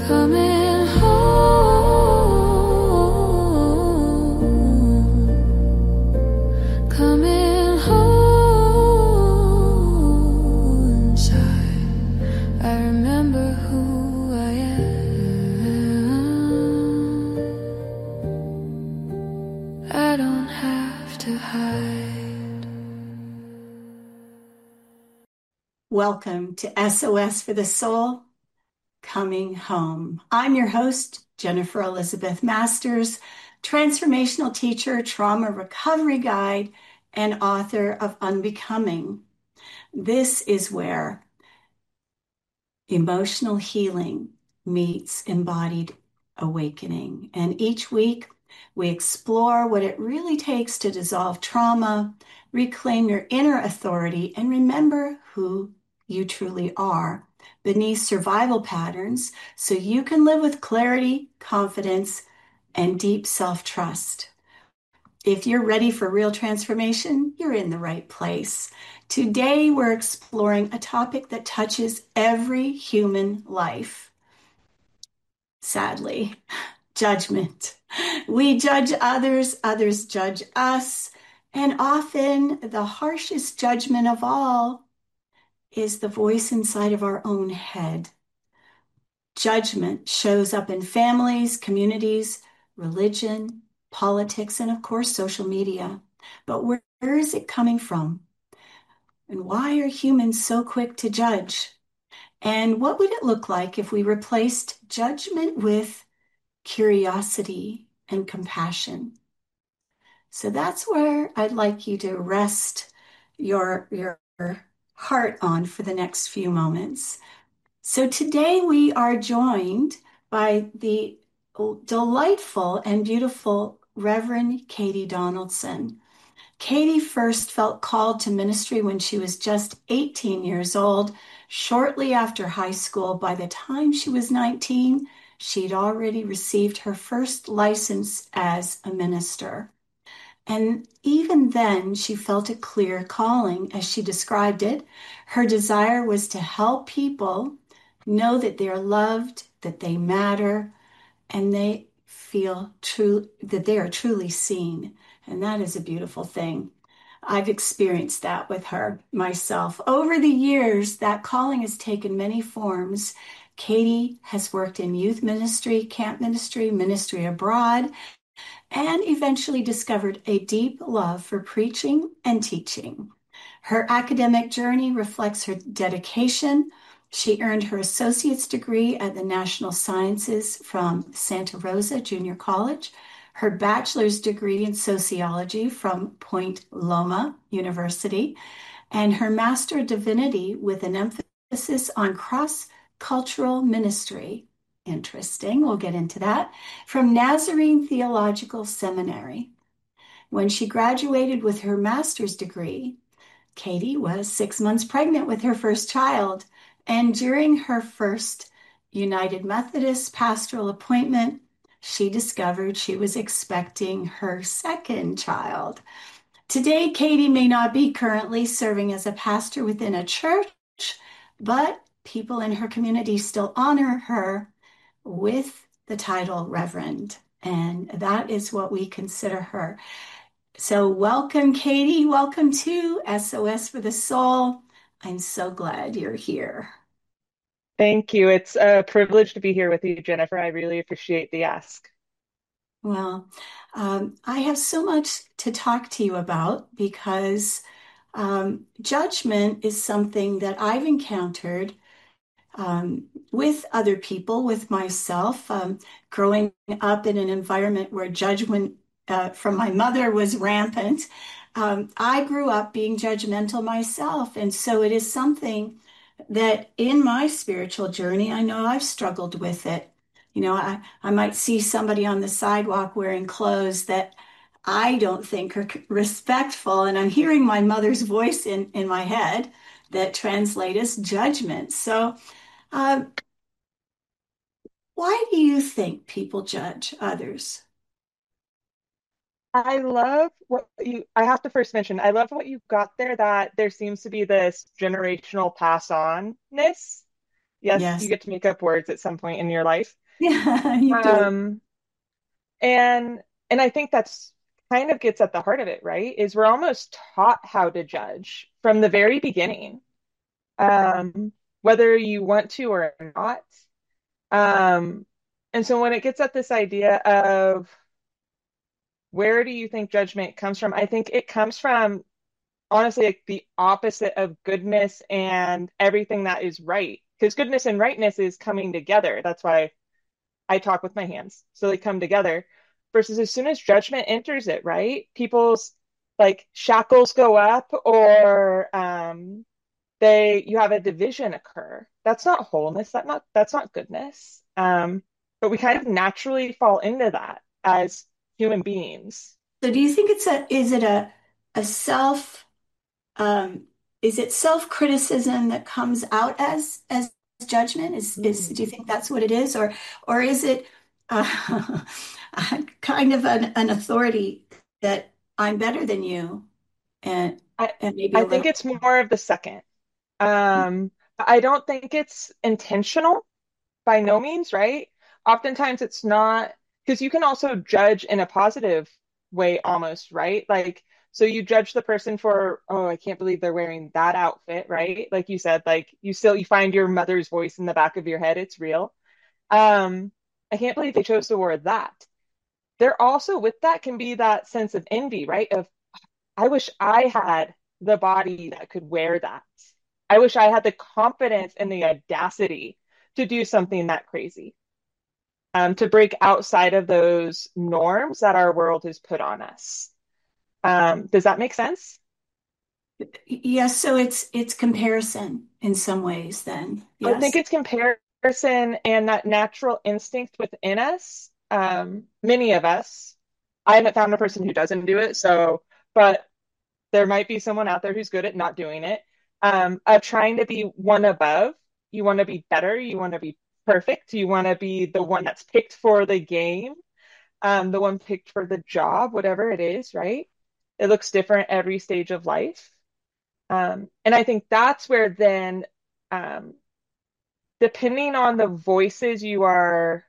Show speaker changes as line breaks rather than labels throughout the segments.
Coming home, coming home inside. I remember who I am. I don't have to hide.
Welcome to SOS for the Soul, Coming Home. I'm your host, Jennifer Elizabeth Masters, transformational teacher, trauma recovery guide, and author of Unbecoming. This is where emotional healing meets embodied awakening. And each week we explore what it really takes to dissolve trauma, reclaim your inner authority, and remember who you truly are beneath survival patterns so you can live with clarity, confidence, and deep self-trust. If you're ready for real transformation, you're in the right place. Today, we're exploring a topic that touches every human life. Sadly, judgment. We judge others, others judge us, and often the harshest judgment of all is the voice inside of our own head. Judgment shows up in families, communities, religion, politics, and of course, social media. But where is it coming from? And why are humans so quick to judge? And what would it look like if we replaced judgment with curiosity and compassion? So that's where I'd like you to rest your heart on for the next few moments. So today we are joined by the delightful and beautiful Reverend Katie Donaldson. Katie first felt called to ministry when she was just 18 years old. Shortly after high school, by the time she was 19, she'd already received her first license as a minister. And even then, she felt a clear calling, as she described it. Her desire was to help people know that they are loved, that they matter, and they feel true that they are truly seen. And that is a beautiful thing. I've experienced that with her myself. Over the years, that calling has taken many forms. Katie has worked in youth ministry, camp ministry, ministry abroad, and eventually discovered a deep love for preaching and teaching. Her academic journey reflects her dedication. She earned her associate's degree at the National Sciences from Santa Rosa Junior College, her bachelor's degree in sociology from Point Loma University, and her master of divinity with an emphasis on cross-cultural ministry. Interesting, we'll get into that, from Nazarene Theological Seminary. When she graduated with her master's degree, Katie was 6 months pregnant with her first child, and during her first United Methodist pastoral appointment, she discovered she was expecting her second child. Today, Katie may not be currently serving as a pastor within a church, but people in her community still honor her with the title Reverend, and that is what we consider her. So, welcome, Katie. Welcome to SOS for the Soul. I'm so glad you're here.
Thank you. It's a privilege to be here with you, Jennifer. I really appreciate the ask.
Well, I have so much to talk to you about because judgment is something that I've encountered with other people, with myself, growing up in an environment where judgment from my mother was rampant. I grew up being judgmental myself. And so it is something that in my spiritual journey, I know I've struggled with it. I might see somebody on the sidewalk wearing clothes that I don't think are respectful, and I'm hearing my mother's voice in my head that translate as judgment. So, uh, why do you think people judge others?
I love I have to first mention, I love what you got there, that there seems to be this generational pass on-ness. Yes, you
Yes.
get to make up words at some point in your life.
Yeah, you do.
Um, and and I think that's kind of gets at the heart of it, right? Is we're almost taught how to judge from the very beginning, whether you want to or not. Um, and so when it gets at this idea of where do you think judgment comes from? I think it comes from honestly like the opposite of goodness and everything that is right. Because goodness and rightness is coming together. That's why I talk with my hands. So they come together. Versus as soon as judgment enters it, right? People's like shackles go up or they you have a division occur. That's not wholeness. That's not goodness. But we kind of naturally fall into that as human beings.
So do you think it's a is it a self um is it self-criticism that comes out as judgment? Do you think that's what it is? Or is it uh, kind of an authority that I'm better than you and
I
and maybe
I
a
think
little
it's more of the second. I don't think it's intentional by no means, right? Oftentimes it's not because you can also judge in a positive way almost, right? Like, so you judge the person for, oh, I can't believe they're wearing that outfit, right? Like you said, like you find your mother's voice in the back of your head. It's real. Um, I can't believe they chose to wear that. There also with that can be that sense of envy, right? Of I wish I had the body that could wear that. I wish I had the confidence and the audacity to do something that crazy, to break outside of those norms that our world has put on us. Does that make sense?
yes, so it's comparison in some ways then.
I think
Yes.
it's comparison and that natural instinct within us. Many of us, I haven't found a person who doesn't do it, so, but there might be someone out there who's good at not doing it. Of trying to be one above. You want to be better. You want to be perfect. You want to be the one that's picked for the game, the one picked for the job, whatever it is, right? It looks different every stage of life. And I think that's where then, um, depending on the voices you are,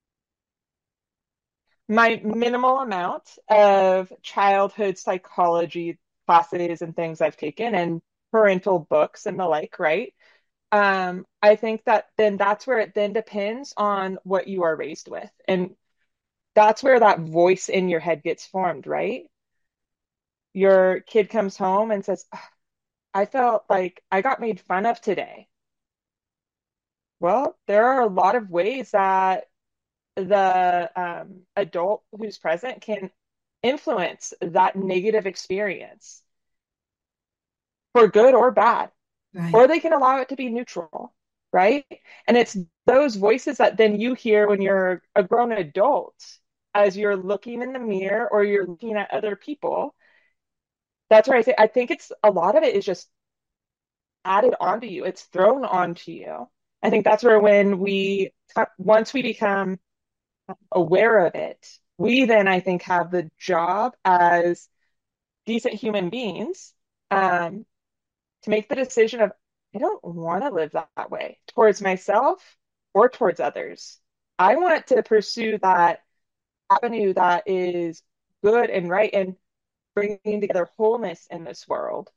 my minimal amount of childhood psychology classes and things I've taken and parental books and the like, right? I think that then that's where it then depends on what you are raised with. And that's where that voice in your head gets formed, right? Your kid comes home and says, "Ugh, I felt like I got made fun of today." Well, there are a lot of ways that the adult who's present can influence that negative experience for good or bad,
Right.
or they can allow it to be neutral, right? And it's those voices that then you hear when you're a grown adult as you're looking in the mirror or you're looking at other people. That's where I think it's a lot of it is just added onto you. It's thrown onto you. I think that's where when once we become aware of it, we then I think have the job as decent human beings, um, to make the decision of I don't want to live that way towards myself or towards others. I want to pursue that avenue that is good and right and bringing together wholeness in this world.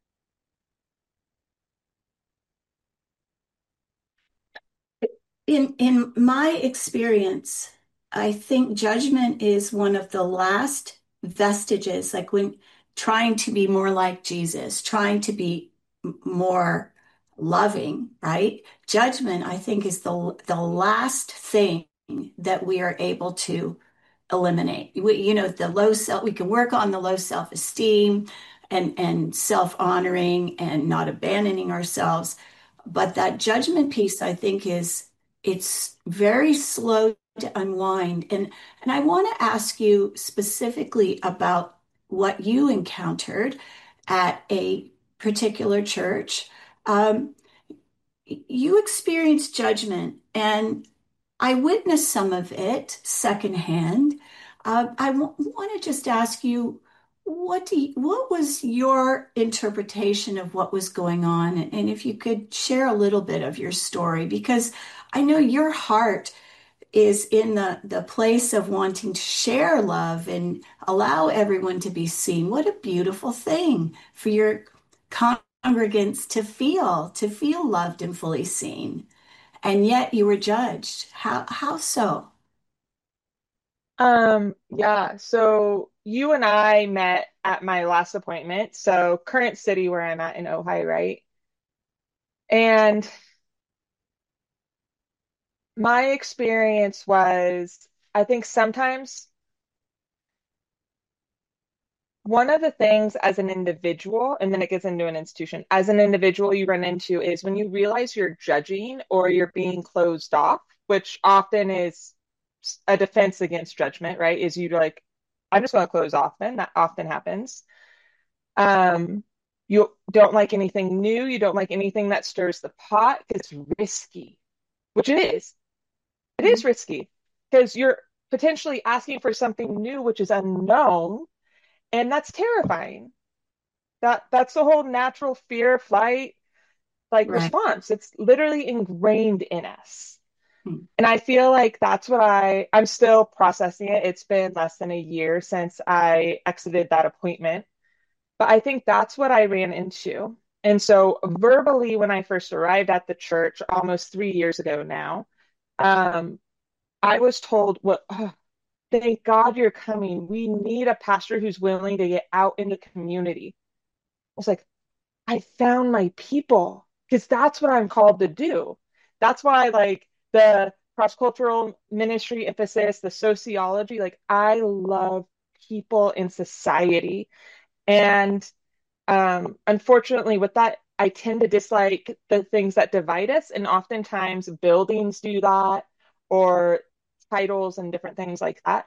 In my experience, I think judgment is one of the last vestiges, like when trying to be more like Jesus, trying to be more loving, right? Judgment, I think, is the last thing that we are able to eliminate. The low self, we can work on the low self-esteem and self-honoring and not abandoning ourselves. But that judgment piece, I think, it's very slow to unwind. And I want to ask you specifically about what you encountered at a particular church. Um, you experienced judgment, and I witnessed some of it secondhand. I want to just ask you, what was your interpretation of what was going on? And if you could share a little bit of your story, because I know your heart is in the place of wanting to share love and allow everyone to be seen. What a beautiful thing for your congregants to feel loved and fully seen. And yet you were judged. How so?
Yeah, so you and I met at my last appointment, so current city where I'm at in Ojai, right? And my experience was, I think sometimes one of the things as an individual, and then it gets into an institution, as an individual you run into is when you realize you're judging or you're being closed off, which often is a defense against judgment, right? Is you like, I'm just going to close off then. That often happens. Um, you don't like anything new. You don't like anything that stirs the pot. It's risky, which it is. It is risky because you're potentially asking for something new, which is unknown, and that's terrifying. That's the whole natural fear, flight, like
Right.
response. It's literally ingrained in us. And I feel like that's what I'm still processing it. It's been less than a year since I exited that appointment. But I think that's what I ran into. And so, verbally, when I first arrived at the church almost 3 years ago now, um, I was told, "Well, oh, thank God you're coming. We need a pastor who's willing to get out in the community." I was like, I found my people because that's what I'm called to do. That's why, like, the cross-cultural ministry emphasis, the sociology, like, I love people in society. And unfortunately, with that, I tend to dislike the things that divide us. And oftentimes, buildings do that, or titles and different things like that.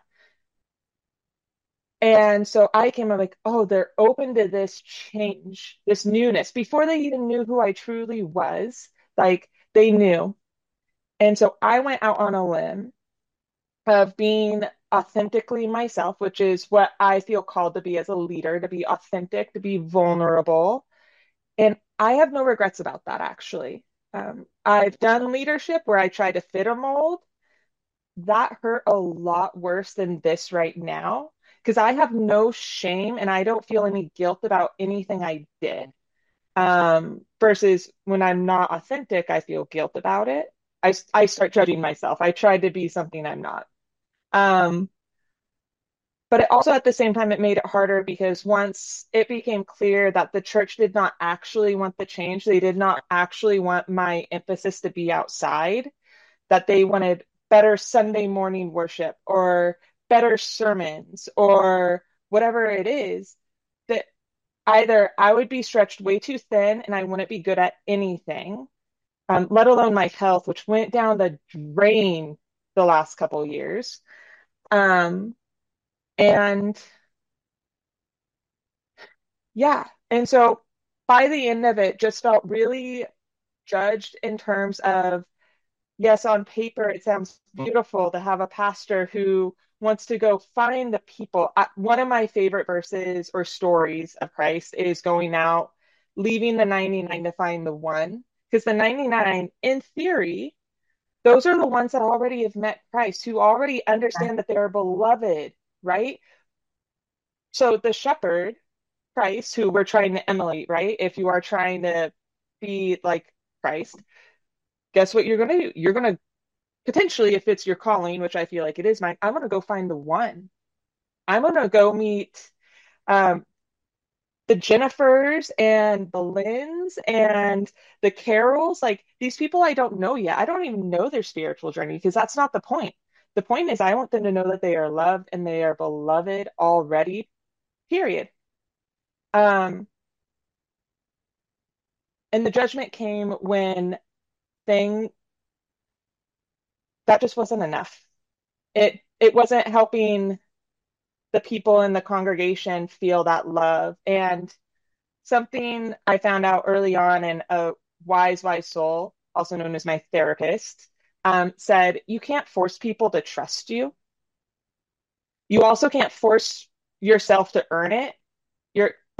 And so I came up like, oh, they're open to this change, this newness. Before they even knew who I truly was, like they knew. And so I went out on a limb of being authentically myself, which is what I feel called to be as a leader, to be authentic, to be vulnerable. And I have no regrets about that, actually. I've done leadership where I try to fit a mold. That hurt a lot worse than this right now because I have no shame and I don't feel any guilt about anything I did. Versus when I'm not authentic, I feel guilt about it. I start judging myself. I try to be something I'm not. Um, but it also at the same time, it made it harder because once it became clear that the church did not actually want the change, they did not actually want my emphasis to be outside, that they wanted better Sunday morning worship or better sermons or whatever it is, that either I would be stretched way too thin and I wouldn't be good at anything, let alone my health, which went down the drain the last couple years. Um, and yeah, and so by the end of it, just felt really judged in terms of yes, on paper, it sounds beautiful to have a pastor who wants to go find the people. One of my favorite verses or stories of Christ is going out, leaving the 99 to find the one. Because the 99, in theory, those are the ones that already have met Christ, who already understand that they are beloved, right? So the shepherd, Christ, who we're trying to emulate, right? If you are trying to be like Christ, guess what you're going to do? You're going to potentially, if it's your calling, which I feel like it is mine, I'm going to go find the one. I'm going to go meet um, the Jennifers and the Lynns and the Carols. Like these people I don't know yet. I don't even know their spiritual journey because that's not the point. The point is, I want them to know that they are loved and they are beloved already, period. Um, and the judgment came when thing that just wasn't enough. It wasn't helping the people in the congregation feel that love. And something I found out early on in a wise soul, also known as my therapist, said, you can't force people to trust you. You also can't force yourself to earn it.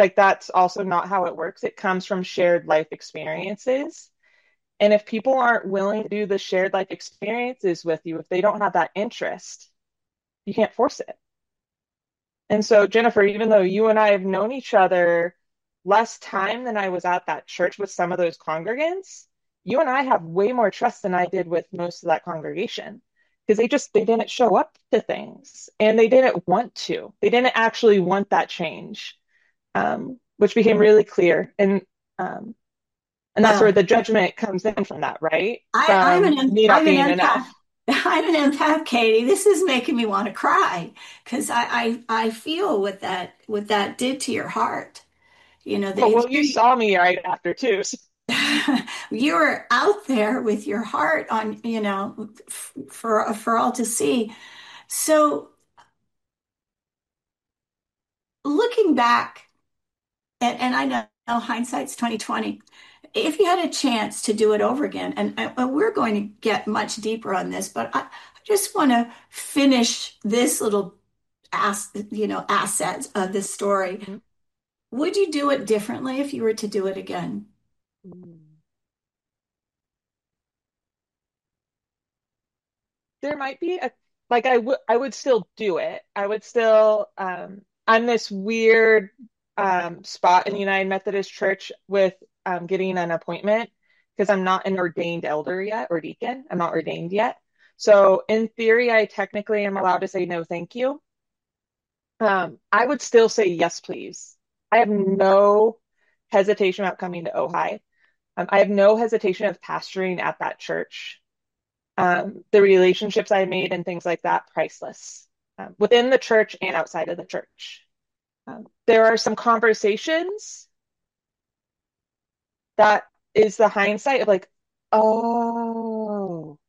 Like that's also not how it works. It comes from shared life experiences. And if people aren't willing to do the shared life experiences with you, if they don't have that interest, you can't force it. And so, Jennifer, even though you and I have known each other less time than I was at that church with some of those congregants, you and I have way more trust than I did with most of that congregation because they didn't show up to things and they didn't want to. They didn't actually want that change, which became really clear. And that's where
Well,
the judgment comes in from that, right? From me not
I'm an
being
empath.
enough.
I'm an empath, Katie. This is making me want to cry because I feel what that did to your heart. You know, that
Well, you saw me right after too. So
you were out there with your heart on, for all to see. So looking back, and I know hindsight's 2020. If you had a chance to do it over again, and we're going to get much deeper on this, but I just want to finish this little asset of this story.
Mhm.
Would you do it differently if you were to do it again?
There might be a like I would still do it. I would still I'm this weird spot in the United Methodist Church with getting an appointment because I'm not an ordained elder yet or deacon. I'm not ordained yet. So in theory, I technically am allowed to say no, thank you. I would still say yes, please. I have no hesitation about coming to Ojai. I have no hesitation of pastoring at that church. The relationships I made and things like that, priceless, within the church and outside of the church. There are some conversations that is the hindsight of like, oh,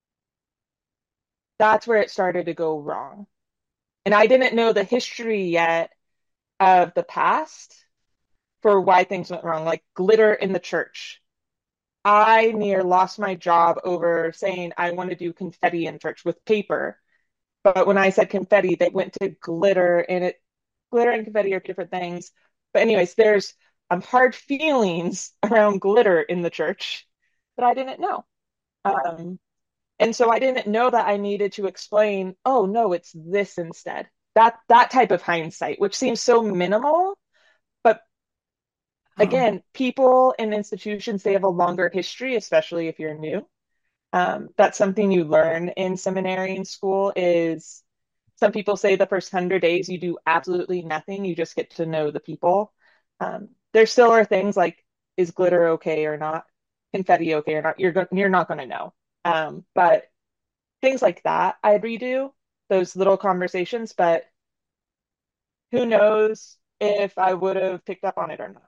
that's where it started to go wrong. And I didn't know the history yet of the past for why things went wrong, like glitter in the church. I near lost my job over saying I want to do confetti in church with paper. But when I said confetti, they went to glitter and glitter and confetti are different things. But anyways, there's hard feelings around glitter in the church that I didn't know. Um, and so I didn't know that I needed to explain, oh no, it's this instead. That type of hindsight, which seems so minimal, but
Oh,
again, people and institutions, they have a longer history, especially if you're new. That's something you learn in seminary and school is some people say the first 100 days you do absolutely nothing. You just get to know the people. There still are things like, is glitter okay or not? Confetti okay or not? You're not going to know. But things like that, I'd redo those little conversations, but who knows if I would have picked up on it or not.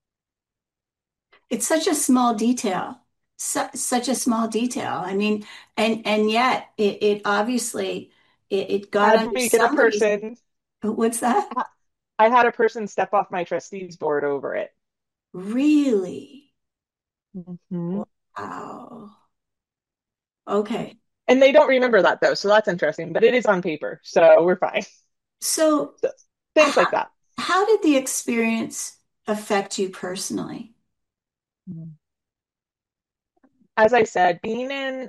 it's such a small detail, such a small detail. I mean, and yet it obviously it got
Had
under
me get a
somebody's.
person,
What's that?
I had a person step off my trustees board over it.
Really?
Mhm.
Wow. Okay.
And they don't remember that though, so that's interesting, but it is on paper, so we're fine.
So
So, things
how
like that.
how did the experience affect you personally?
As I said, being in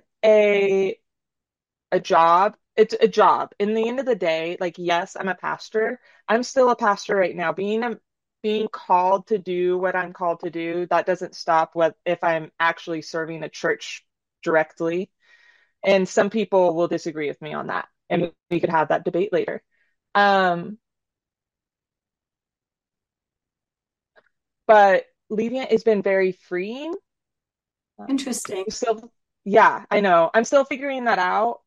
a job, it's a job. In the end of the day, like yes, I'm a pastor. I'm still a pastor right now. Being called to do what I'm called to do, that doesn't stop what if I'm actually serving the church directly. And some people will disagree with me on that, and we could have that debate later. Um, but leaving it has been very freeing.
Interesting.
Still, yeah, I know. I'm still figuring that out.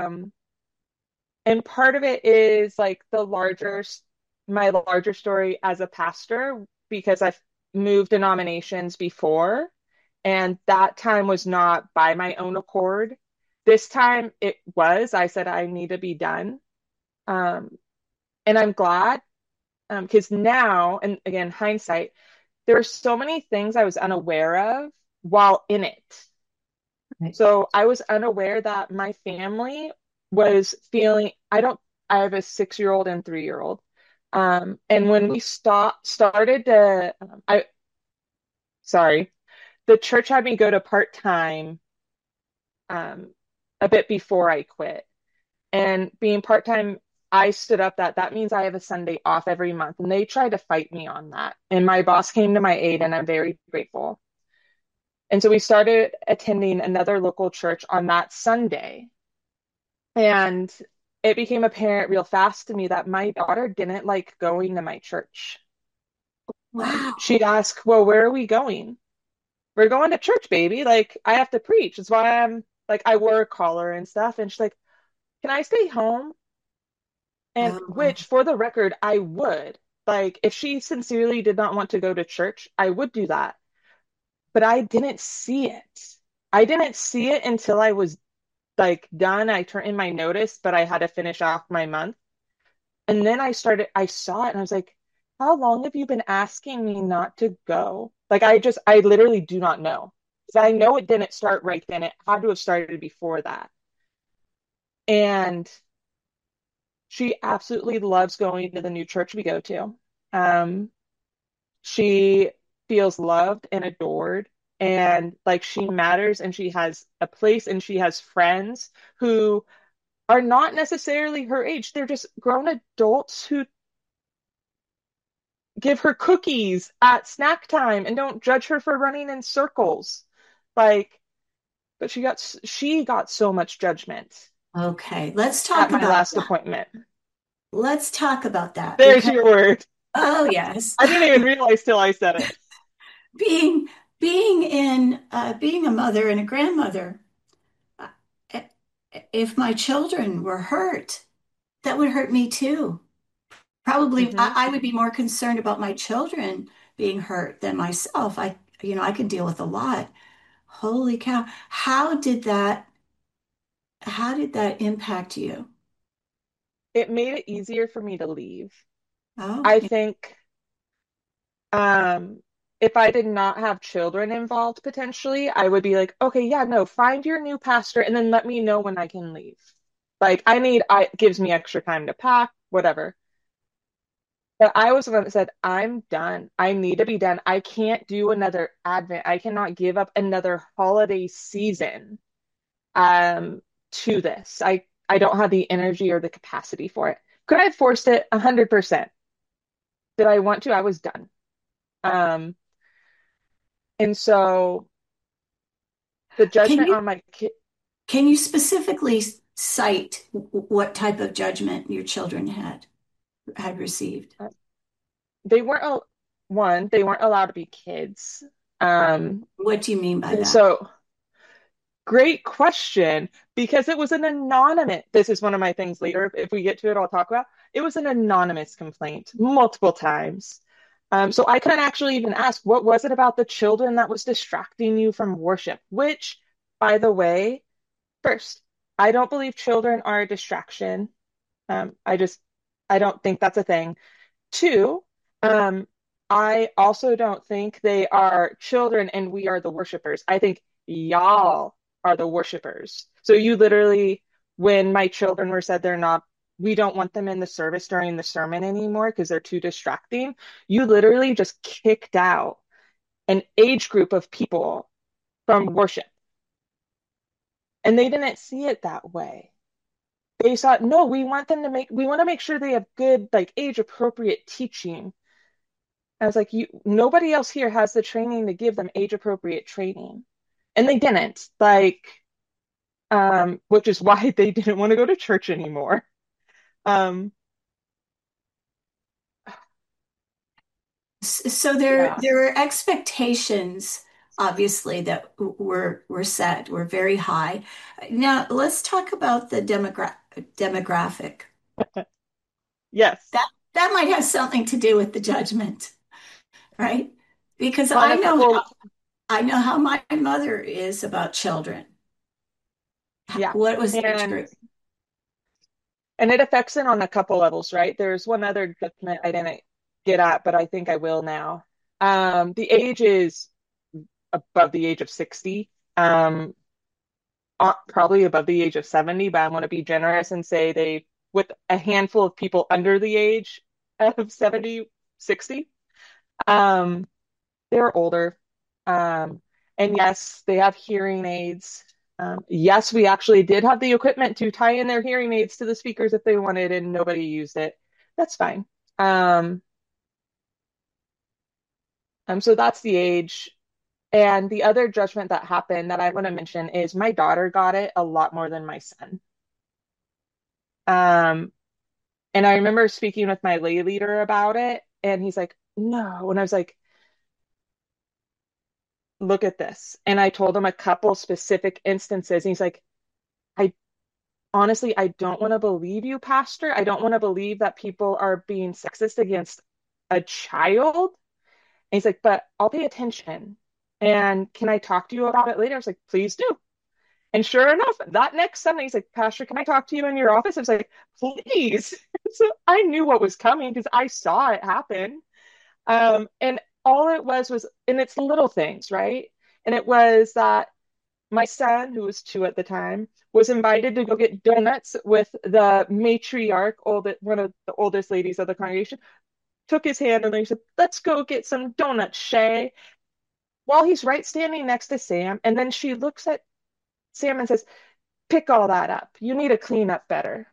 And part of it is like my larger story as a pastor, because I've moved denominations before, and that time was not by my own accord. This time it was. I said I need to be done. Um, and I'm glad because now, and again, hindsight, there are so many things I was unaware of while in it.
Right.
So I was unaware that my family was feeling, I have a 6-year-old and 3-year-old. And when we started to, sorry, the church had me go to part-time um, a bit before I quit. And being part-time, I stood up that means I have a Sunday off every month. And they tried to fight me on that. And my boss came to my aid, and I'm very grateful. And so we started attending another local church on that Sunday. And it became apparent real fast to me that my daughter didn't like going to my church.
Wow.
She'd ask, well, where are we going? We're going to church, baby. Like, I have to preach. That's why I'm like, I wore a collar and stuff. And she's like, can I stay home? And
Oh,
which, for the record, I would. Like, if she sincerely did not want to go to church, I would do that. But I didn't see it. I didn't see it until I was like done. I turned in my notice, but I had to finish off my month. And then I saw it and I was like, how long have you been asking me not to go? Like, I literally do not know. Because I know it didn't start right then. It had to have started before that. And she absolutely loves going to the new church we go to. Um, she feels loved and adored, and like she matters, and she has a place, and she has friends who are not necessarily her age. They're just grown adults who give her cookies at snack time and don't judge her for running in circles. Like, but she got so much judgment
okay. Let's
at
talk
my
about
last
that.
appointment.
Let's talk about that
There's
because,
your word.
oh, yes.
I didn't even realize till I said it.
being being a mother and a grandmother, uh, if my children were hurt, that would hurt me too. Probably,
Hmm.
I would be more concerned about my children being hurt than myself. I could deal with a lot. Holy cow. How did that impact you?
It made it easier for me to leave.
Oh,
I
yeah.
think um if I did not have children involved potentially, I would be like, okay, yeah, no, find your new pastor and then let me know when I can leave. Like I gives me extra time to pack, whatever. But I was the one that said, I'm done. I need to be done. I can't do another Advent. I cannot give up another holiday season to this. I don't have the energy or the capacity for it. Could I have forced it? 100%. Did I want to? I was done. Um, and so the
Can
judgment
you
on my kid,
can you specifically cite what type of judgment your children had received?
they weren't one, they weren't allowed to be kids. Um,
What do you mean by
and
that?
so great question because it was an anonymous. This is one of my things later. If we get to it, I'll talk about. It was an anonymous complaint multiple times. So I couldn't actually even ask, what was it about the children that was distracting you from worship? Which, by the way, first, I don't believe children are a distraction. I just, I don't think that's a thing. Two, um, I also don't think they are children and we are the worshipers. I think y'all are the worshipers. So you literally, when my children were said they're not, we don't want them in the service during the sermon anymore because they're too distracting, you literally just kicked out an age group of people from worship. And they didn't see it that way. They thought, no, we want to make sure they have good, like age appropriate teaching. I was like, nobody else here has the training to give them age appropriate training. And they didn't, which is why they didn't want to go to church anymore. Um,
So
yeah,
there are expectations, obviously, that were set, were very high. Now let's talk about the demographic.
yes.
That might have something to do with the judgment, right? Because
On a couple,
I know how my mother is about children.
yeah.
What was the
And
truth?
and it affects it on a couple levels, right? There's one other judgment I didn't get at, but I think I will now. The age is above the age of 60. Probably above the age of 70, but I want to be generous and say they, with a handful of people under the age, of 70, 60. Um, they're older. And yes, they have hearing aids. Yes, we actually did have the equipment to tie in their hearing aids to the speakers if they wanted, and nobody used it. That's fine. Um, so that's the age. And the other judgment that happened that I want to mention is my daughter got it a lot more than my son. Um, and I remember speaking with my lay leader about it, and he's like, no. And I was like, look at this. And I told him a couple specific instances. And he's like, I honestly, I don't want to believe you, Pastor. I don't want to believe that people are being sexist against a child. And he's like, but I'll pay attention. And can I talk to you about it later? I was like, please do. And sure enough, that next Sunday, he's like, Pastor, can I talk to you in your office? I was like, please. So I knew what was coming because I saw it happen. And all it was, and it's little things, right? And it was that my son, who was 2 at the time, was invited to go get donuts with the matriarch, one of the oldest ladies of the congregation, took his hand and they said, let's go get some donuts, Shay. While he's right standing next to Sam. And then she looks at Sam and says, pick all that up. You need to clean up better.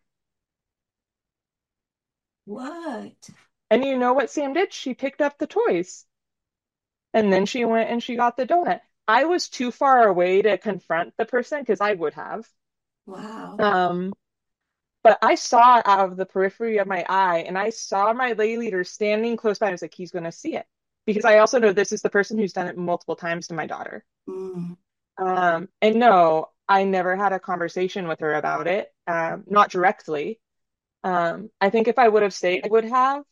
What?
And you know what Sam did? She picked up the toys. And then she went and she got the donut. I was too far away to confront the person because I would have.
Wow.
Um, but I saw it out of the periphery of my eye, and I saw my lay leader standing close by. I was like, he's going to see it. Because I also know this is the person who's done it multiple times to my daughter.
Mm.
And no, I never had a conversation with her about it, not directly. I think if I would have stayed, I would have.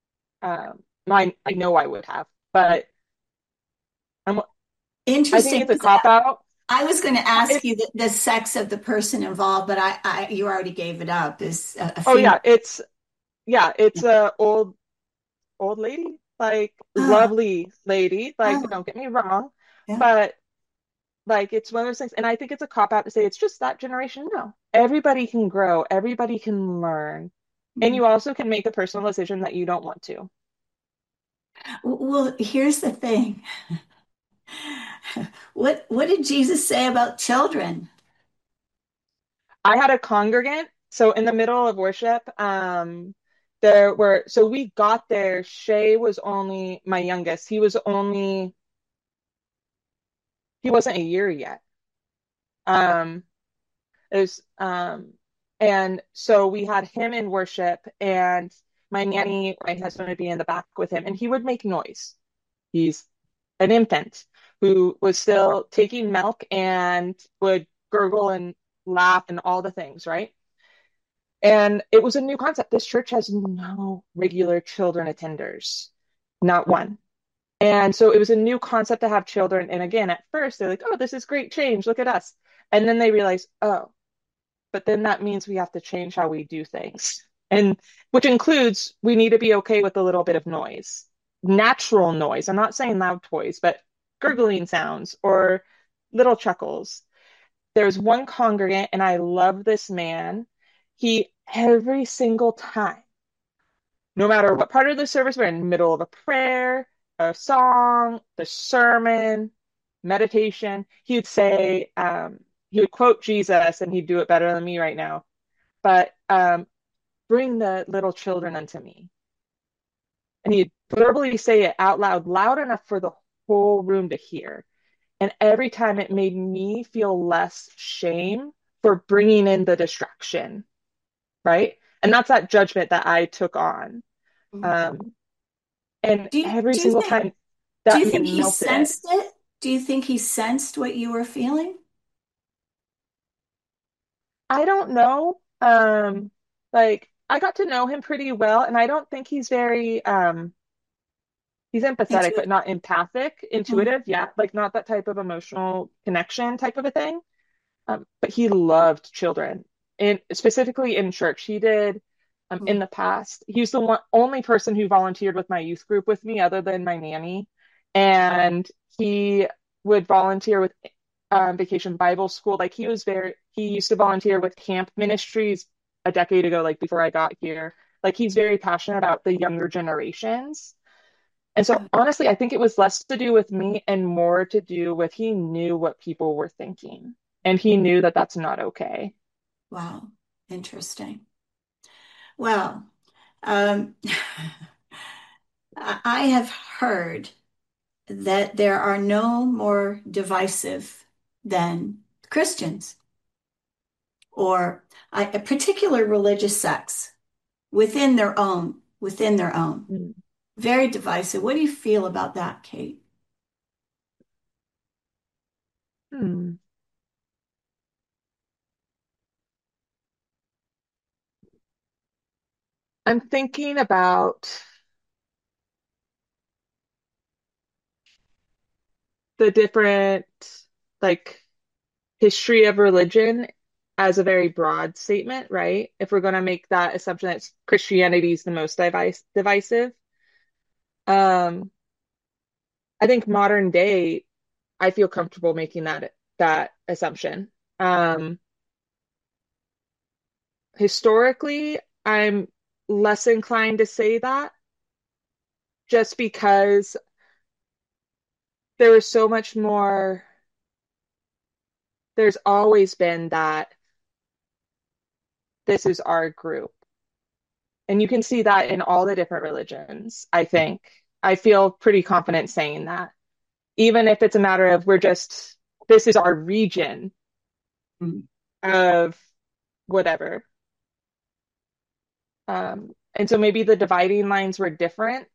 I know I would have, but I'm, I think
Interesting.
it's a cop out.
I was going to ask
It's
you the sex of the person involved, but you already gave it up. Is a
oh
female?
it's a old lady, like
Oh,
lovely lady. Like
oh,
don't get me wrong,
yeah.
but like it's one of those things, and I think it's a cop out to say it's just that generation. No, everybody can grow, everybody can learn, and
Mm.
you also can make a personal decision that you don't want to.
Well, here's the thing. What did Jesus say about children?
I had a congregant, so in the middle of worship, there were, so we got there. Shay was only my youngest. He wasn't a year yet. Um, it was, and so we had him in worship, and my nanny, my husband would be in the back with him, and he would make noise. He's an infant who was still taking milk and would gurgle and laugh and all the things, right? And it was a new concept. This church has no regular children attenders, not one. And so it was a new concept to have children. And again, at first, they're like, oh, this is great change. Look at us. And then they realize, oh, but then that means we have to change how we do things. And which includes we need to be okay with a little bit of noise, natural noise. I'm not saying loud toys, but gurgling sounds or little chuckles. There's one congregant, and I love this man. He, every single time, no matter what part of the service we're in, the middle of a prayer, a song, the sermon, meditation, he would say, he would quote Jesus, and he'd do it better than me right now. But bring the little children unto me. And he'd verbally say it out loud, loud enough for the whole room to hear. And every time it made me feel less shame for bringing in the distraction, right? And that's that judgment that I took on.
Mm.
Um, and
Do you,
every
do you
single
think
time
do
that
you think he
melted it.
sensed it? Do you think he sensed what you were feeling?
I don't know. Like I got to know him pretty well, and I don't think he's empathetic,
Into
but not empathic,
it?
intuitive. Yeah, like not that type of emotional connection type of a thing. But he loved children, and specifically in church. He did in
Mm.
the past. He was the only person who volunteered with my youth group with me, other than my nanny, and he would volunteer with Vacation Bible School. Like he used to volunteer with camp ministries a decade ago, like before I got here. Like he's very passionate about the younger generations. And so honestly, I think it was less to do with me and more to do with he knew what people were thinking. And he knew that that's not okay.
Wow, interesting. Well, um, I have heard that there are no more divisive than Christians or a particular religious sects within their own.
Mm.
Very divisive. What do you feel about that, Kate?
Hmm. I'm thinking about the different, like, history of religion as a very broad statement, right? If we're going to make that assumption that Christianity is the most divisive, um, I think modern day, I feel comfortable making that assumption. Um, Historically, I'm less inclined to say that just because there was so much more, there's always been that this is our group. And you can see that in all the different religions, I think. I feel pretty confident saying that. Even if it's a matter of this is our region
Mm.
of whatever. And so maybe the dividing lines were different.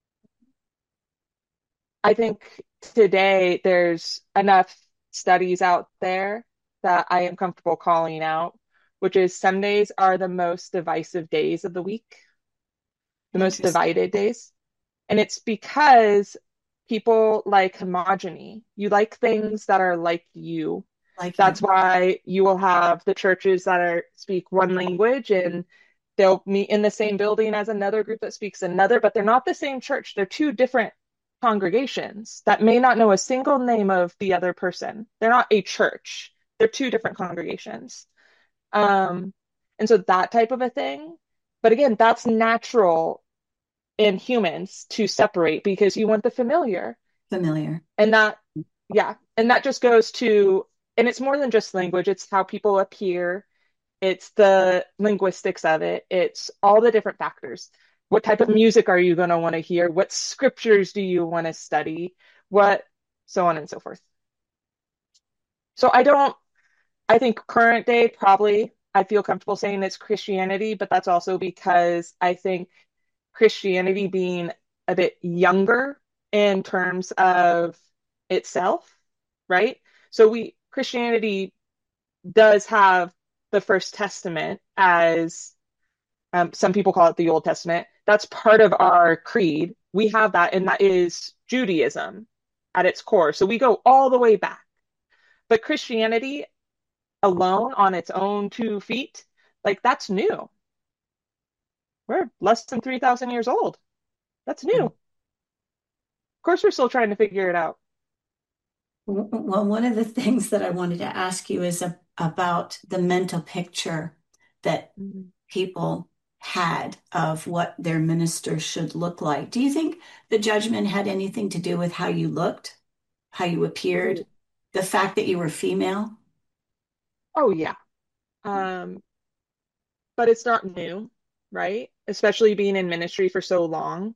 I think today there's enough studies out there that I am comfortable calling out, which is Sundays are the most divisive days of the week, the most
Interesting.
divided days. And it's because people like homogeny. You like things that are like you.
Like
That's
you.
why you will have the churches that speak one language and they'll meet in the same building as another group that speaks another, but they're not the same church. They're two different congregations that may not know a single name of the other person. They're not a church. They're two different congregations. Um, and so that type of a thing. But again, that's natural in humans to separate because you want the familiar.
Familiar.
And that, yeah, and that just goes to, and it's more than just language, it's how people appear, it's the linguistics of it, it's all the different factors. What type of music are you going to want to hear? What scriptures do you want to study? What, so on and so forth. So I think current day, probably, I feel comfortable saying it's Christianity, but that's also because I think Christianity being a bit younger in terms of itself, right? So Christianity does have the First Testament as some people call it the Old Testament. That's part of our creed. We have that, and that is Judaism at its core. So we go all the way back. But Christianity alone on its own 2 feet, like that's new. We're less than 3,000 years old. That's new. Of course, we're still trying to figure it out.
Well, one of the things that I wanted to ask you is about the mental picture that
Mhm.
people had of what their minister should look like. Do you think the judgment had anything to do with how you looked, how you appeared,
Oh,
the fact that you were female?
oh yeah. Um, but it's not new, right? Especially being in ministry for so long.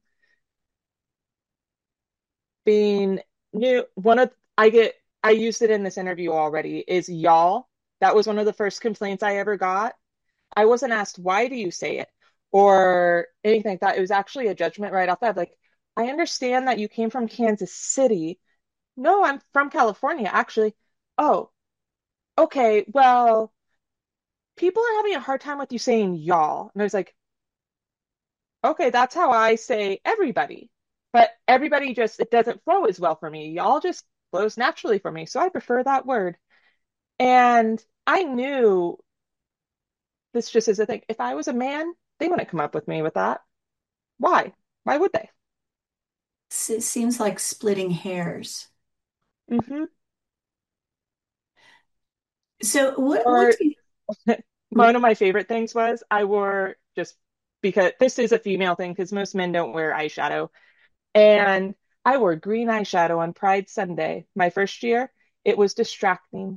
Being new, I used it in this interview already, is y'all. That was one of the first complaints I ever got. I wasn't asked, why do you say it? Or anything like that. It was actually a judgment right off the bat. Like, I understand that you came from Kansas City. No, I'm from California, actually. Oh, okay. Well, people are having a hard time with you saying y'all. And I was like, okay, that's how I say everybody. But everybody just, it doesn't flow as well for me. Y'all just flows naturally for me. So I prefer that word. And I knew this just is a thing. If I was a man, they wouldn't come up with me with that. Why? Why would they?
It seems like splitting hairs.
Hmm.
So what
Or
do you,
one of my favorite things was I wore just because this is a female thing because most men don't wear eyeshadow. And I wore green eyeshadow on Pride Sunday, my first year. It was distracting.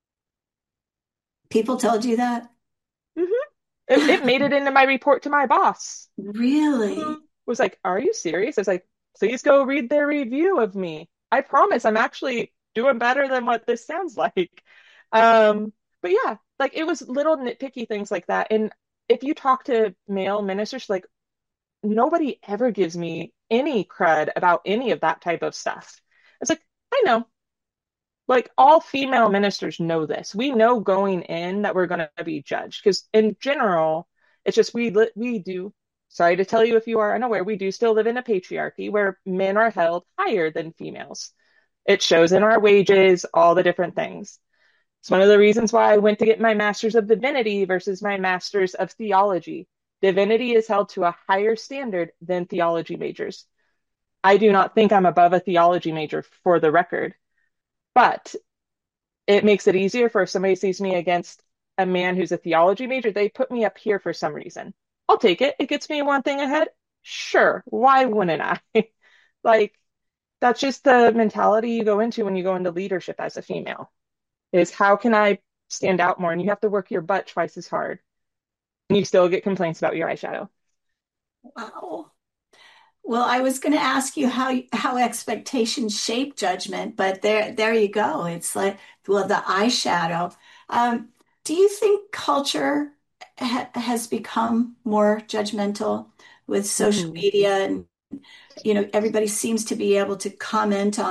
People told you that?
Mhm. It made it into my report to my boss,
Really?
who was like, "Are you serious?" I was like, "Please go read their review of me. I promise I'm actually doing better than what this sounds like." But yeah, like it was little nitpicky things like that. And if you talk to male ministers, like nobody ever gives me any cred about any of that type of stuff. It's like, I know. Like all female ministers know this. We know going in that we're going to be judged because in general, it's just we do. Sorry to tell you if you are unaware, we do still live in a patriarchy where men are held higher than females. It shows in our wages, all the different things. It's one of the reasons why I went to get my master's of divinity versus my master's of theology. Divinity is held to a higher standard than theology majors. I do not think I'm above a theology major for the record, but it makes it easier for if somebody sees me against a man who's a theology major, they put me up here for some reason. I'll take it. It gets me one thing ahead. Sure. Why wouldn't I? Like, that's just the mentality you go into when you go into leadership as a female, is how can I stand out more? And you have to work your butt twice as hard. And you still get complaints about your eyeshadow.
Wow. Well, I was going to ask you how expectations shape judgment, but there you go. It's like, well, the eyeshadow. Do you think culture has become more judgmental with social
Mm.
media and everybody seems to be able to comment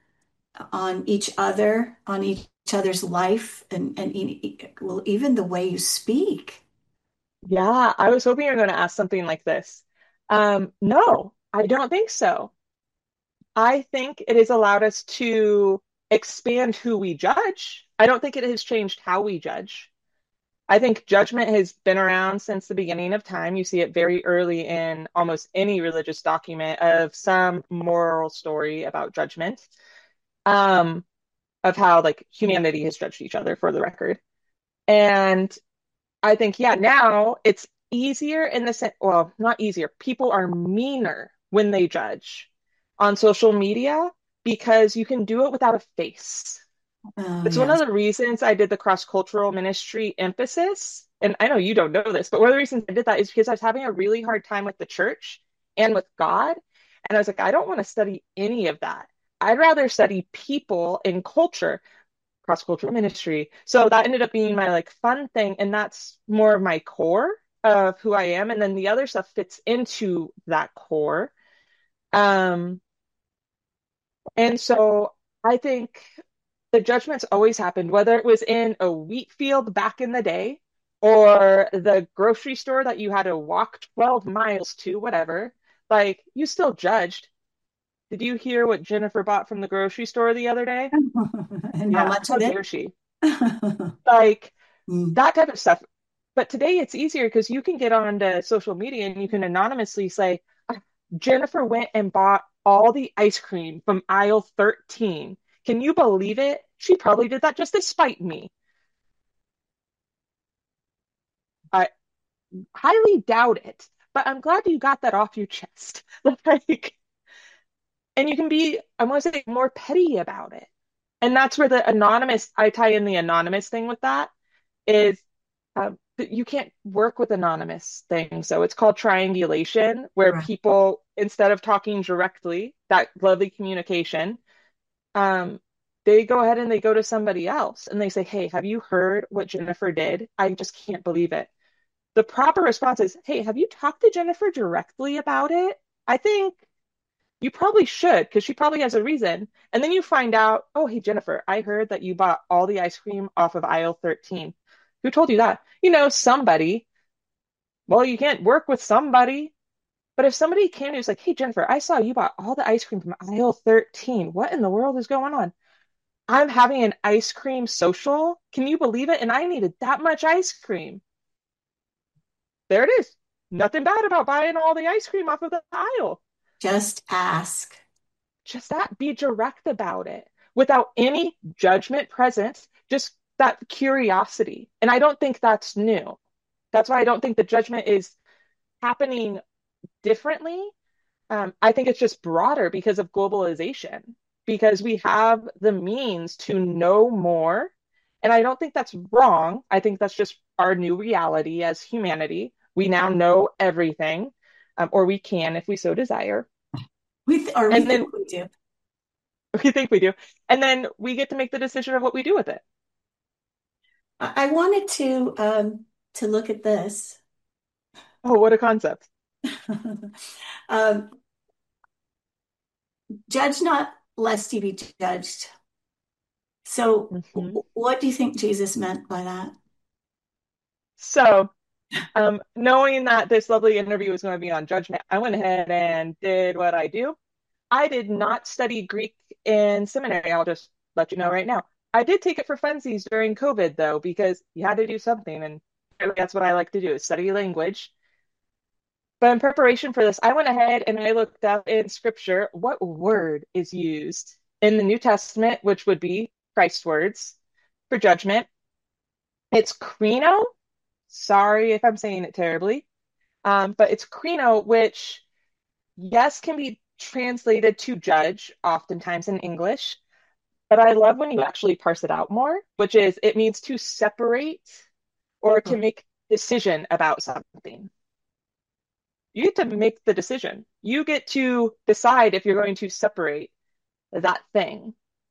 on each other's life and well, even the way you speak.
Yeah, I was hoping you were going to ask something like this. No, I don't think so. I think it has allowed us to expand who we judge. I don't think it has changed how we judge. I think judgment has been around since the beginning of time. You see it very early in almost any religious document of some moral story about judgment, um, of how like humanity has judged each other for the record. And I think, yeah, now it's easier in the sense, well, not easier. People are meaner when they judge on social media because you can do it without a face.
Oh,
It's one of
yes.
the reasons I did the cross-cultural ministry emphasis. And I know you don't know this, but one of the reasons I did that is because I was having a really hard time with the church and with God. And I was like, I don't want to study any of that. I'd rather study people and culture, cross-cultural ministry. So that ended up being my like fun thing. And that's more of my core of who I am. And then the other stuff fits into that core. Um, and so I think the judgments always happened, whether it was in a wheat field back in the day or the grocery store that you had to walk 12 miles to, whatever. Like, you still judged. Did you hear what Jennifer bought from the grocery store the other day?
And how
Yeah,
much
how
of it?
dare she? Like,
Mm.
that type of stuff. But today it's easier because you can get onto social media and you can anonymously say, "Ah, Jennifer went and bought all the ice cream from aisle 13. Can you believe it? She probably did that just to spite me." I highly doubt it, but I'm glad you got that off your chest. Like, and you can be, I want to say, more petty about it. And that's where the anonymous, I tie in the anonymous thing with that is that you can't work with anonymous things. So it's called triangulation, where
Right.
people, instead of talking directly, that lovely communication, um, they go ahead and they go to somebody else and they say, "Hey, have you heard what Jennifer did? I just can't believe it." The proper response is, "Hey, have you talked to Jennifer directly about it? I think you probably should because she probably has a reason." And then you find out, "Oh, hey, Jennifer, I heard that you bought all the ice cream off of aisle 13. Who told you that?" Somebody. Well, you can't work with somebody. But if somebody came to you and was like, "Hey, Jennifer, I saw you bought all the ice cream from aisle 13. What in the world is going on? I'm having an ice cream social. Can you believe it? And I needed that much ice cream." There it is. Nothing bad about buying all the ice cream off of the aisle.
Just ask.
Just that, be direct about it without any judgment present, just that curiosity. And I don't think that's new. That's why I don't think the judgment is happening differently. I think it's just broader because of globalization, because we have the means to know more. And I don't think that's wrong. I think that's just our new reality as humanity. We now know everything, or we can if we so desire.
We
And then
think we do.
we think we do. And then we get to make the decision of what we do with it.
I wanted to look at this.
Oh, what a concept.
um, Judge not, lest ye be judged. So,
Mhm.
what do you think Jesus meant by that?
So, knowing that this lovely interview was going to be on judgment, I went ahead and did what I do. I did not study Greek in seminary. I'll just let you know right now. I did take it for funsies during COVID, though, because you had to do something, and really that's what I like to do is study language. But in preparation for this, I went ahead and I looked up in scripture what word is used in the New Testament, which would be Christ's words for judgment. It's krino. Sorry if I'm saying it terribly. But it's krino, which, yes, can be translated to judge, oftentimes in English. But I love when you actually parse it out more, which is it means to separate or to make decision about something. You get to make the decision. You get to decide if you're going to separate that thing.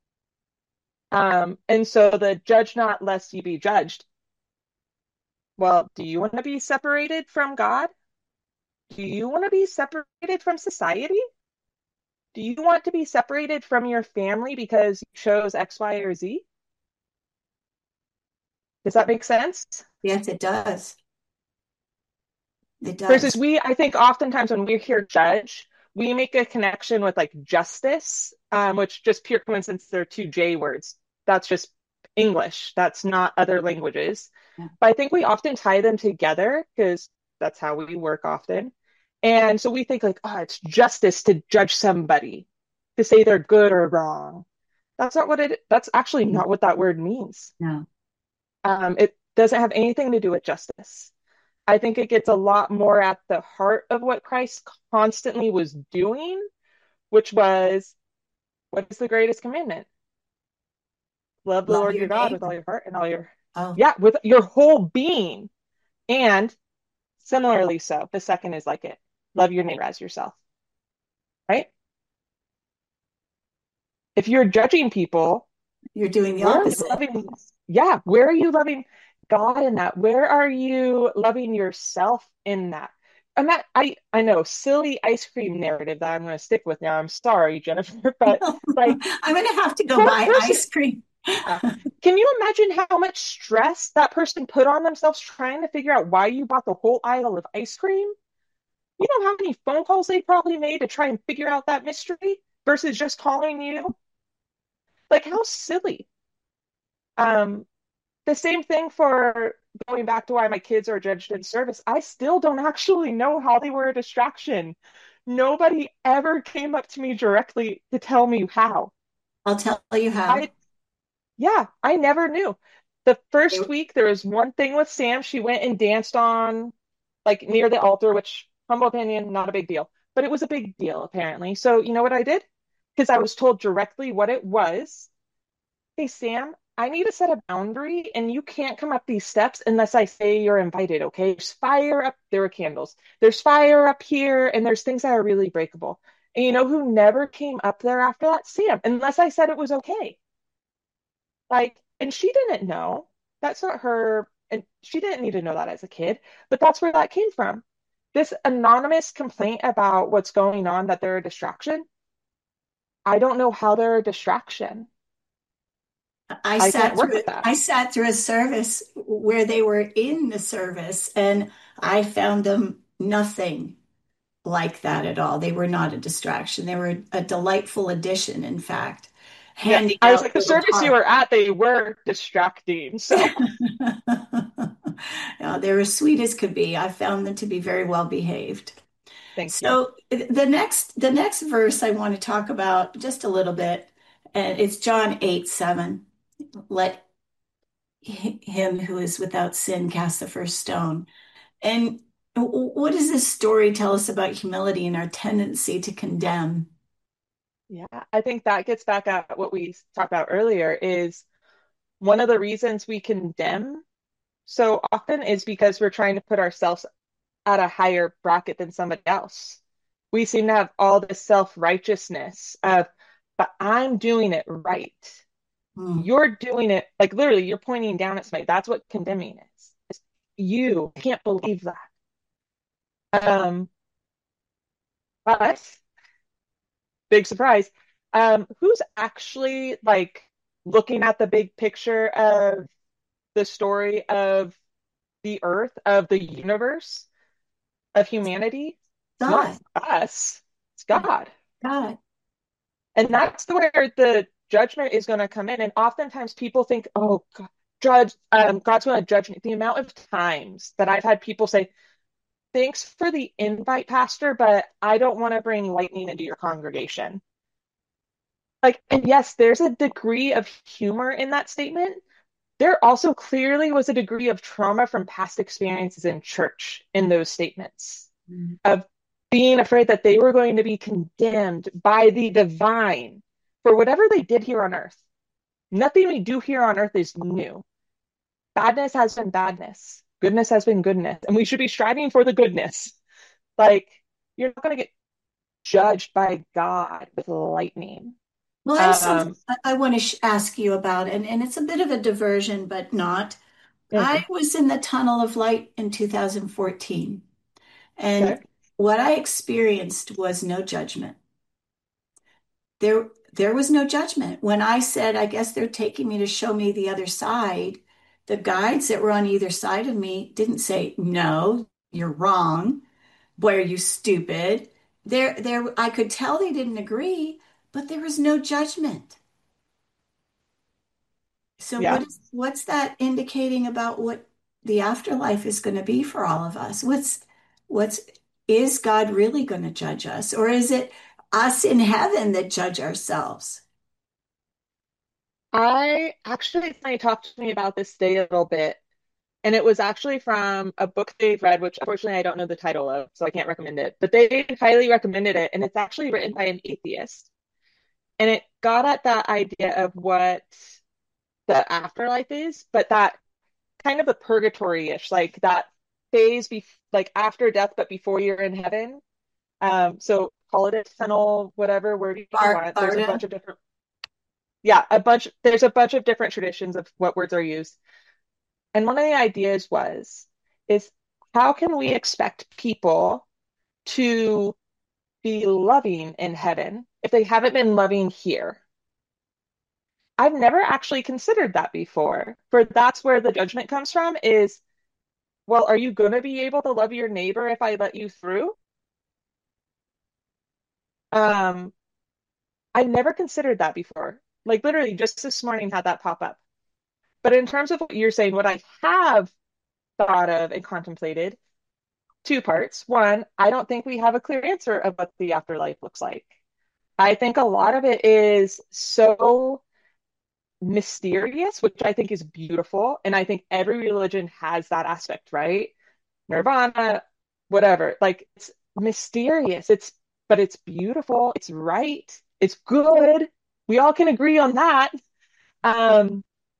And so the judge not lest you be judged. Well, do you want to be separated from God? Do you want to be separated from society? Do you want to be separated from your family because you chose X, Y, or Z? Does that make sense?
Yes, it does. It
Versus
does.
I think oftentimes when we hear judge, we make a connection with like justice, which just pure coincidence, they're two J words. That's just English. That's not other languages.
Yeah.
But I think we often tie them together because that's how we work often. And so we think like, oh, it's justice to judge somebody, to say they're good or wrong. That's actually not what that word means.
No.
It doesn't have anything to do with justice. I think it gets a lot more at the heart of what Christ constantly was doing, which was what is the greatest commandment? Love the
Love
Lord
your
your God with
neighbor.
all your heart and all your,
Oh,
yeah, with your whole being. And similarly, so the second is like it love your neighbor as yourself, right? If you're judging people,
you're doing the
where are you
opposite.
loving? Yeah, where are you loving God in that? Where are you loving yourself in that? And that I know silly ice cream narrative that I'm going to stick with now. I'm sorry, Jennifer, but like
I'm going to have to go
poor
buy
person.
ice cream.
Yeah. Can you imagine how much stress that person put on themselves trying to figure out why you bought the whole aisle of ice cream? You know how many phone calls they probably made to try and figure out that mystery versus just calling you? Like how silly. Um, the same thing for going back to why my kids are judged in service. I still don't actually know how they were a distraction. Nobody ever came up to me directly to tell me how.
I'll tell you how.
I, yeah, I never knew. The first week, there was one thing with Sam. She went and danced on, like, near the altar, which, humble opinion, not a big deal. But it was a big deal, apparently. So, you know what I did? Because I was told directly what it was. Hey, Sam, I need to set a boundary, and you can't come up these steps unless I say you're invited, okay? There's fire up, there were candles. There's fire up here, and there's things that are really breakable. And you know who never came up there after that? Sam, unless I said it was okay. Like, and she didn't know. That's not her, and she didn't need to know that as a kid, but that's where that came from. This anonymous complaint about what's going on, that they're a distraction. I don't know how they're a distraction. I can't work with that.
I sat through a service where they were in the service and I found them nothing like that at all. They were not a distraction. They were a delightful addition, in fact,
Yeah,
handing
I was
out
like, the
little
service you
cards.
were at, they were distracting. So,
Yeah, they're as sweet as could be. I found them to be very well behaved.
thank you.
So the next verse I want to talk about just a little bit, and it's John 8:7. Let him who is without sin cast the first stone. And What does this story tell us about humility and our tendency to condemn?
Yeah, I think that gets back at what we talked about earlier is one of the reasons we condemn so often is because we're trying to put ourselves at a higher bracket than somebody else. We seem to have all this self-righteousness of, but I'm doing it right.
Hmm.
You're doing it, like literally, you're pointing down at somebody. That's what condemning is. You can't believe that. Um, but big surprise. Who's actually like looking at the big picture of the story of the earth, of the universe, of humanity? It's not
God,
us, it's God.
God.
And that's where the judgment is going to come in. And oftentimes people think, oh, God, God's going to judge me. The amount of times that I've had people say, thanks for the invite, Pastor, but I don't want to bring lightning into your congregation. Like, and yes, there's a degree of humor in that statement. There also clearly was a degree of trauma from past experiences in church in those statements
Hmm.
of being afraid that they were going to be condemned by the divine for whatever they did here on earth. Nothing we do here on earth is new. Badness has been badness. Goodness has been goodness. And we should be striving for the goodness. Like, you're not going to get judged by God with lightning.
Well, I have something
Um,
I want to ask you about, and it's a bit of a diversion, but not. I
okay.
was in the tunnel of light in 2014,
Okay.
and what I experienced was no judgment. There was no judgment. When I said, I guess they're taking me to show me the other side, the guides that were on either side of me didn't say, no, you're wrong. Boy, are you stupid. I could tell they didn't agree, but there was no judgment. So
Yeah.
what's that indicating about what the afterlife is going to be for all of us? What's is God really going to judge us, or is it us in heaven that judge ourselves?
I actually, somebody talked to me about this today a little bit, and it was actually from a book they've read, which unfortunately I don't know the title of, so I can't recommend it. But they highly recommended it, and it's actually written by an atheist. And it got at that idea of what the afterlife is, but that kind of a purgatory-ish, like that phase be like after death, but before you're in heaven. So call it a tunnel, whatever word you want. There's a bunch
Barda?
of different, yeah, there's a bunch of different traditions of what words are used. And one of the ideas is how can we expect people to be loving in heaven if they haven't been loving here? I've never actually considered that before. For that's where the judgment comes from is, well, are you going to be able to love your neighbor if I let you through? Um, I've never considered that before. Like literally just this morning had that pop up. But in terms of what you're saying, what I have thought of and contemplated, two parts. One, I don't think we have a clear answer of what the afterlife looks like. I think a lot of it is so mysterious, which I think is beautiful. And I think every religion has that aspect, right? Nirvana, whatever. Like it's mysterious. But it's beautiful. It's right. It's good. We all can agree on that. Um,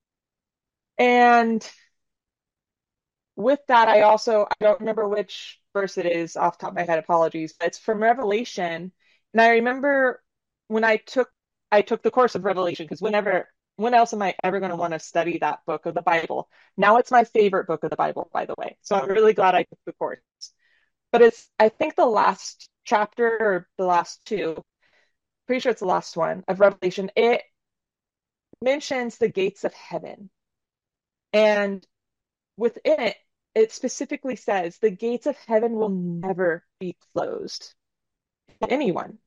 and with that, I don't remember which verse it is off the top of my head, apologies, but it's from Revelation. And I remember when I took the course of Revelation, because when else am I ever going to want to study that book of the Bible? Now it's my favorite book of the Bible, by the way. So I'm really glad I took the course. But it's, I think the last chapter or the last two, pretty sure it's the last one of Revelation, it mentions the gates of heaven. And within it, it specifically says the gates of heaven will never be closed to anyone.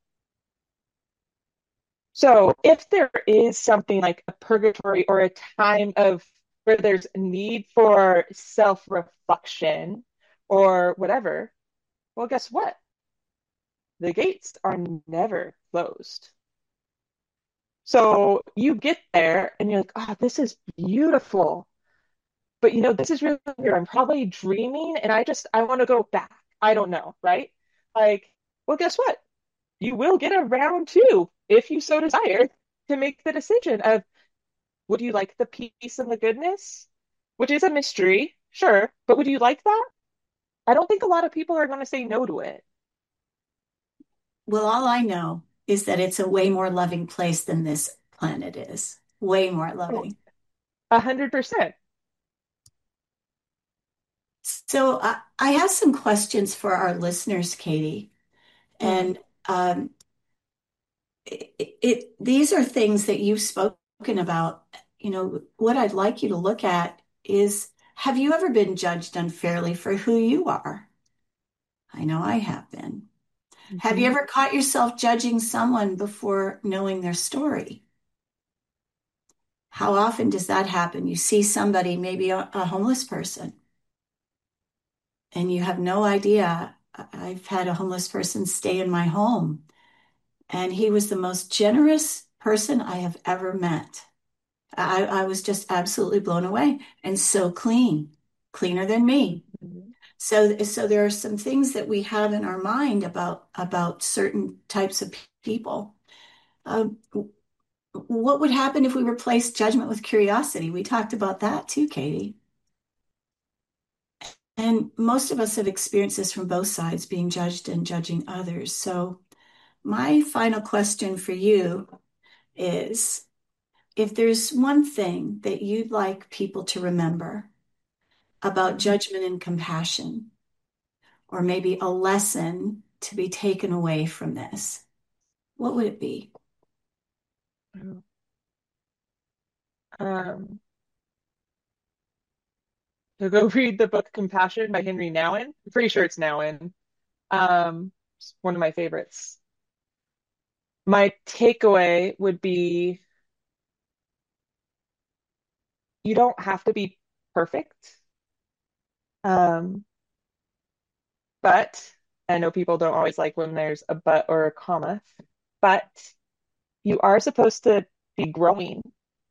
So if there is something like a purgatory or a time of where there's a need for self-reflection or whatever, well, guess what? The gates are never closed. So you get there and you're like, oh, this is beautiful. But this is really weird. I'm probably dreaming and I want to go back. I don't know, right? Like, well, guess what? You will get a round two if you so desire to make the decision of would you like the peace and the goodness, which is a mystery, sure, but would you like that? I don't think a lot of people are going to say no to it.
Well, all I know is that it's a way more loving place than this planet is. Way more
Oh,
loving.
100%.
So I have some questions for our listeners, Katie.
Mm,
And um, these are things that you've spoken about. You know, what I'd like you to look at is, have you ever been judged unfairly for who you are? I know I have been. Have you
mhm.
ever caught yourself judging someone before knowing their story? How often does that happen? You see somebody, maybe a homeless person, and you have no idea. I've had a homeless person stay in my home, and he was the most generous person I have ever met. I was just absolutely blown away and so clean, cleaner than me.
Mhm.
So there are some things that we have in our mind about certain types of people. Um, what would happen if we replaced judgment with curiosity? We talked about that too, Katie. And most of us have experienced this from both sides, being judged and judging others. So my final question for you is, if there's one thing that you'd like people to remember about judgment and compassion, or maybe a lesson to be taken away from this, what would it be?
Mhm. Um, so go read the book Compassion by Henry Nouwen. I'm pretty sure it's Nouwen. It's one of my favorites. My takeaway would be you don't have to be perfect. Um, but I know people don't always like when there's a but or a comma, but you are supposed to be growing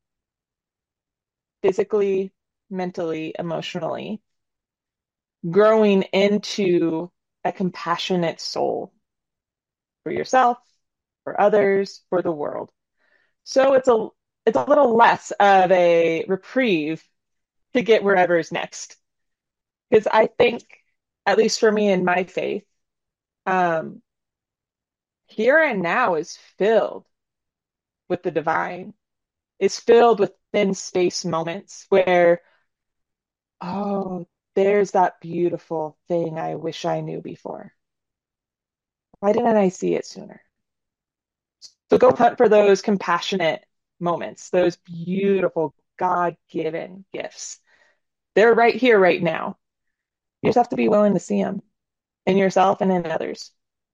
physically, mentally, emotionally, growing into a compassionate soul for yourself, for others, for the world. So it's a little less of a reprieve to get wherever's next. Because I think, at least for me in my faith, um, here and now is filled with the divine, is filled with thin space moments where, oh, there's that beautiful thing I wish I knew before. Why didn't I see it sooner? So go hunt for those compassionate moments, those beautiful God-given gifts. They're right here, right now. You just have to be willing to see them in yourself and in others.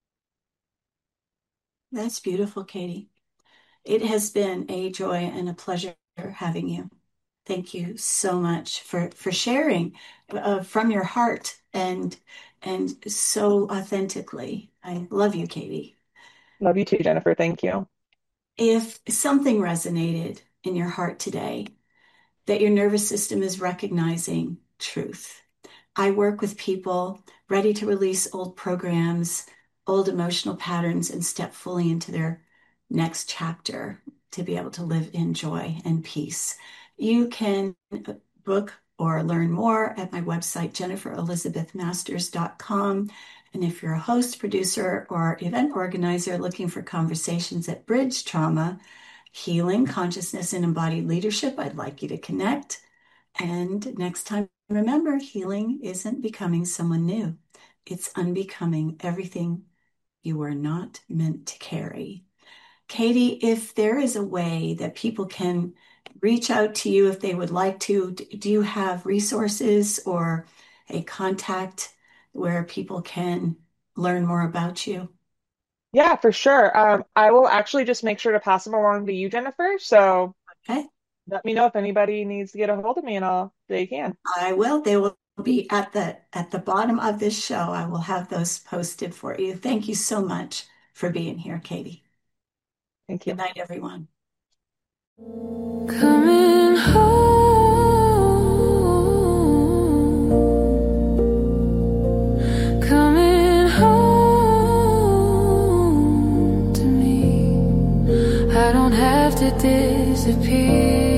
That's beautiful, Katie. It has been a joy and a pleasure having you. Thank you so much for sharing from your heart and so authentically. I love you, Katie.
Love you too, Jennifer. Thank you.
If something resonated in your heart today, that your nervous system is recognizing truth. I work with people ready to release old programs, old emotional patterns, and step fully into their next chapter to be able to live in joy and peace. You can book or learn more at my website, jenniferelizabethmasters.com. And if you're a host, producer, or event organizer looking for conversations that bridge trauma, healing, consciousness, and embodied leadership, I'd like you to connect. And next time, remember, healing isn't becoming someone new. It's unbecoming everything you were not meant to carry. Katie, if there is a way that people can reach out to you if they would like to, do you have resources or a contact where people can learn more about you?
Yeah, for sure. I will actually just make sure to pass them along to you, Jennifer. So
Okay,
let me know if anybody needs to get a hold of me and they can.
I will. They will be at the bottom of this show. I will have those posted for you. Thank you so much for being here, Katie.
Thank
Good
you.
night, everyone.
Coming home, coming to disappear.